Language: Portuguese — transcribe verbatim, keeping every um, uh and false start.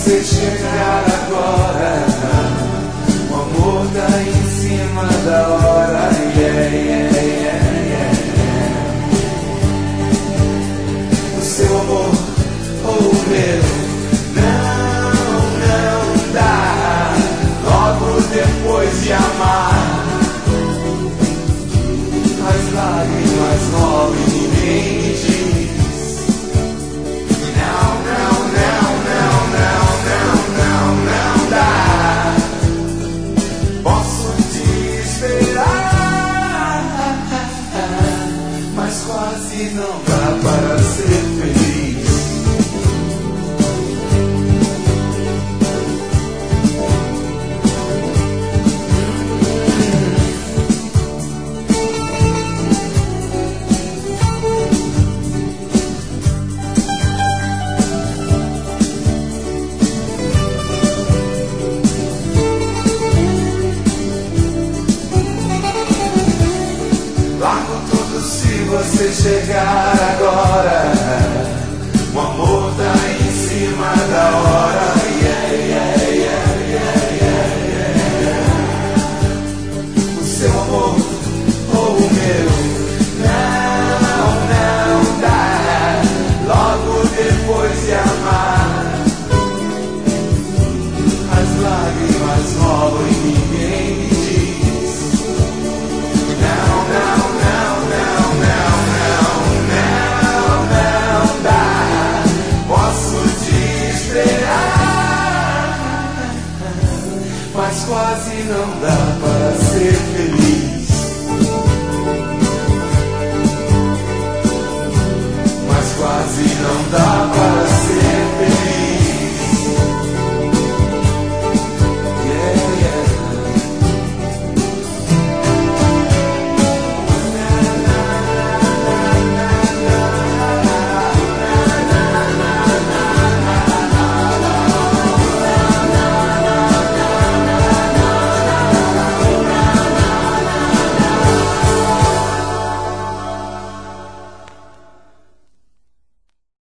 você chegar agora, o amor tá em cima da hora. Yeah, yeah, yeah, yeah. O seu amor ou o meu, não, não dá. Logo depois de amar, as lágrimas rolam e ninguém me diz. Não, não, não, não, não, não, não, não dá. Posso te esperar, mas quase não dá para ser feliz. Largo tudo se você chegar agora.